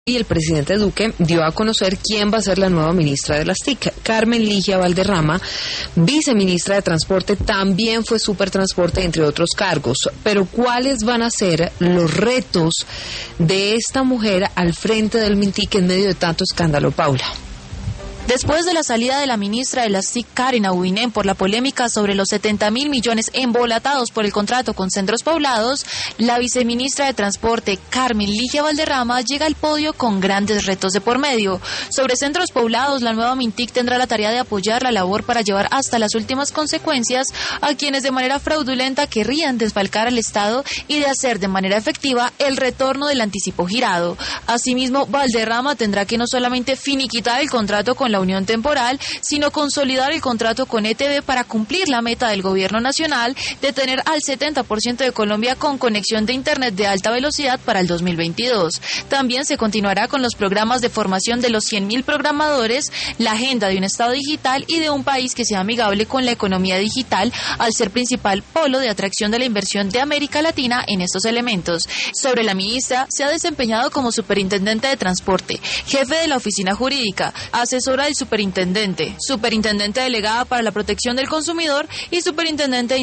Y el presidente Duque dio a conocer quién va a ser la nueva ministra de las TIC. Carmen Ligia Valderrama, viceministra de Transporte, también fue Supertransporte, entre otros cargos. Pero ¿cuáles van a ser los retos de esta mujer al frente del MINTIC en medio de tanto escándalo, Paula? Después de la salida de la ministra de las TIC, Karen Aubinen, por la polémica sobre los 70.000 millones embolatados por el contrato con Centros Poblados, la viceministra de Transporte, Carmen Ligia Valderrama, llega al podio con grandes retos de por medio. Sobre Centros Poblados, la nueva MINTIC tendrá la tarea de apoyar la labor para llevar hasta las últimas consecuencias a quienes de manera fraudulenta querrían desfalcar al Estado y de hacer de manera efectiva el retorno del anticipo girado. Asimismo, Valderrama tendrá que no solamente finiquitar el contrato con la Unión Temporal, sino consolidar el contrato con ETB para cumplir la meta del gobierno nacional de tener al 70% de Colombia con conexión de Internet de alta velocidad para el 2022. También se continuará con los programas de formación de los 100.000 programadores, la agenda de un Estado digital y de un país que sea amigable con la economía digital, al ser principal polo de atracción de la inversión de América Latina en estos elementos. Sobre la ministra, se ha desempeñado como superintendente de transporte, jefe de la oficina jurídica, asesora del superintendente delegada para la protección del consumidor y superintendente